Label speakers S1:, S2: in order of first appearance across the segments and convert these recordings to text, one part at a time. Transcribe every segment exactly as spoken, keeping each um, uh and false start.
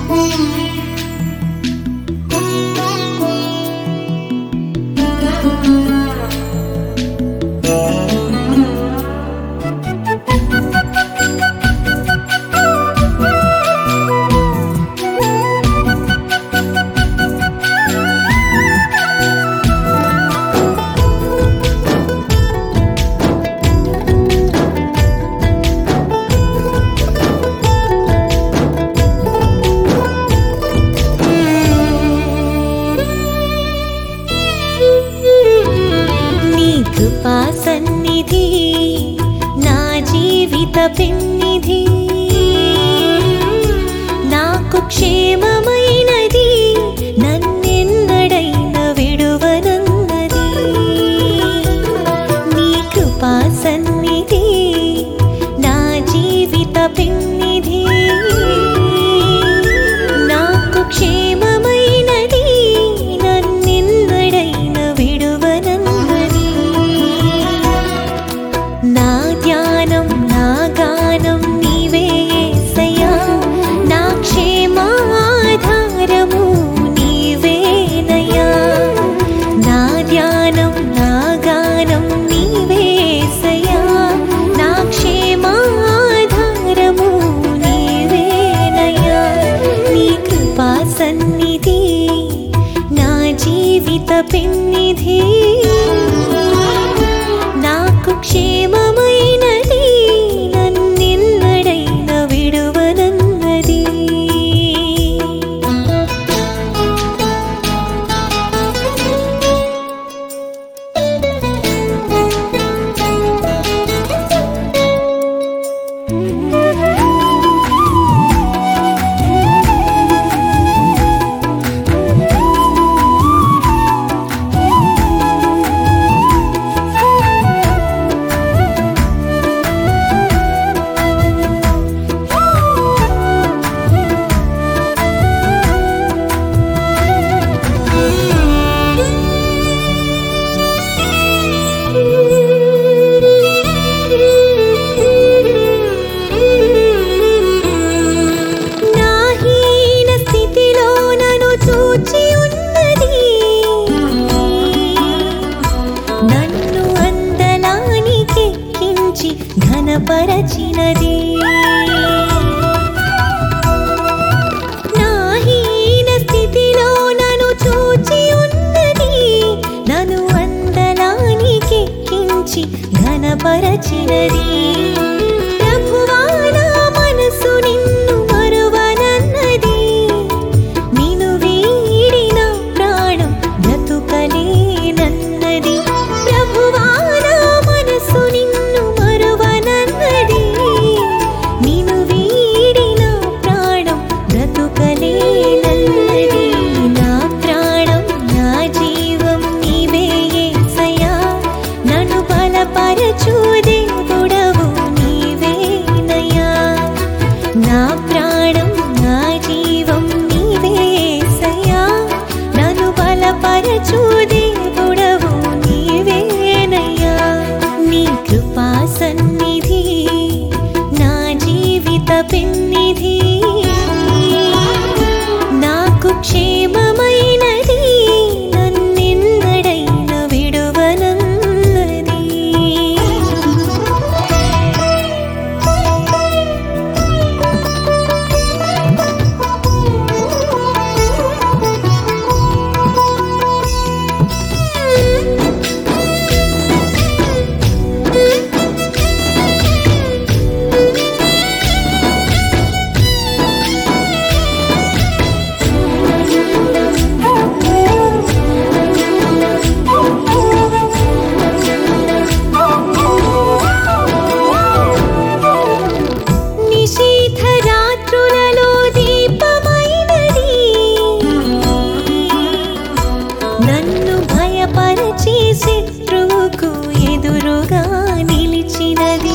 S1: కృపా సన్నిధి నా జీవిత పెన్నిధి నాకు క్షేమమైనది నన్నెన్నడైన విడువనన్నది నీ కృపా సన్నిధి నా జీవిత పెన్నిధి నాకు క్షేమమైనది నన్నెన్నడైన విడువనన్నది నా ధ్యానం నా గానం నీవే యేసయ్యా నా క్షేమాధారము నీవేనయ్యా నా ధ్యానం నా గానం నీవే యేసయ్యా నా క్షేమాధారము నీవేనయ్యా నీ కృపా సన్నిధి నా జీవిత పెన్నిధి నాకు క్షేమమైనది నన్నెన్నడైన విడువనన్నది ఘనపరచినది నా హీన స్థితిలో నన్ను చూచి ఉన్నది నన్ను అందలానికెక్కించి ఘనపరచినది ప్రభువా నా మనసు నిన్ను మరువనన్నది నిన్ను వీడిన ప్రాణం బ్రతుకలేనన్నది ప్రభువా నా మనసు నిన్ను నిన్ను వీడిన ప్రాణం బ్రతుకలేనన్నది నా ప్రాణం నా జీవం నీవే యేసయ్యా నన్ను బలపరచు దేవుడవు నీవేనయ్యా నా ప్రాణం నా జీవం నీవే యేసయ్యా నన్ను బలపరచు దేవుడవు నీవేనయ్యా నీ కృపా సన్నిధి నా జీవిత పెన్నిధి నాకు క్షేమమైనది నన్నెన్నడైన విడువనన్నది నన్ను భయపరచి శత్రువుకు ఎదురుగా నిలిచినది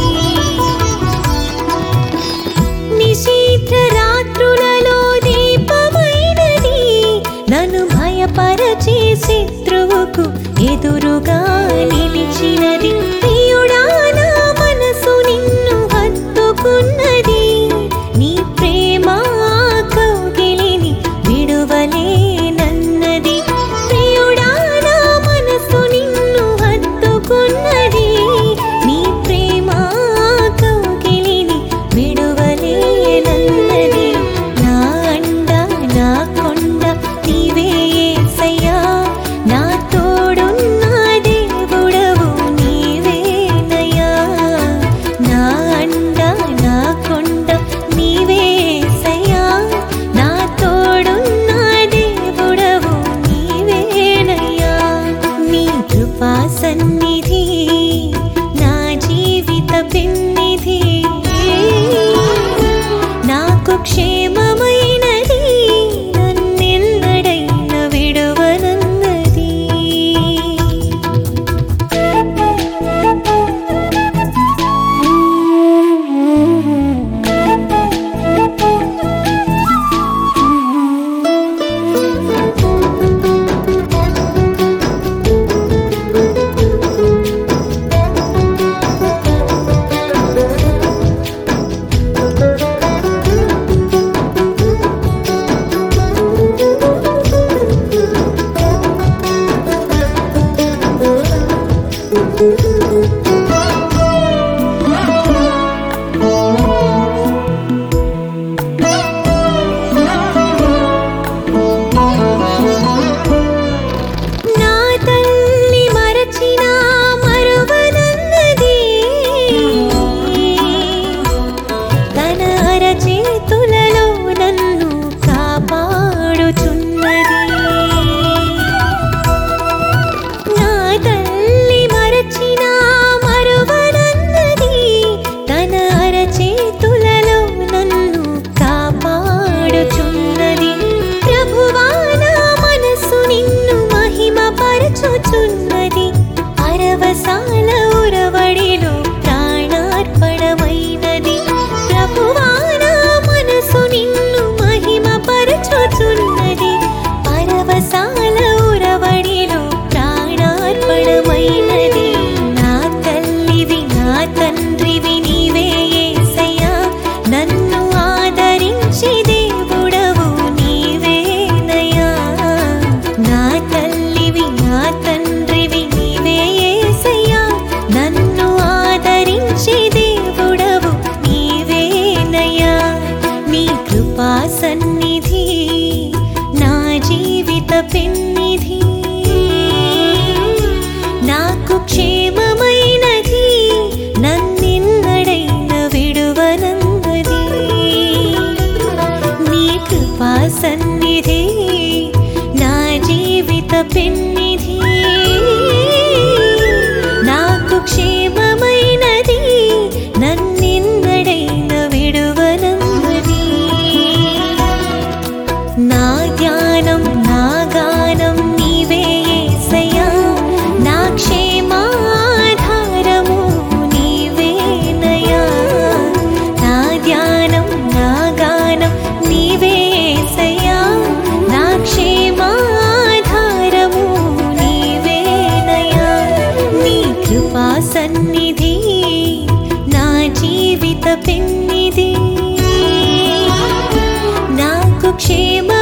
S1: నిశీథ రాత్రులలో దీపమైనది నన్ను భయపరచి శత్రువుకు ఎదురుగా నిలిచినది ప్రియుడా నా మనసు నిన్ను హత్తుకున్నది నీ ప్రేమ కౌగిట సన్నిధి నా జీవిత పెన్నిధి నాకు క్షేమమైనది నన్నిన్నడైన విడువనన్నది నా ధ్యానం నా గానం నీవే యేసయ్యా నా క్షేమాధారము నీవేనయ్యా నా ధ్యానం నా గానం నీవే యేసయ్యా నా క్షేమాధారము నీవేనయ్యా నీ కృపా సన్నిధి నా జీవిత పెన్నిధి నాకు క్షేమ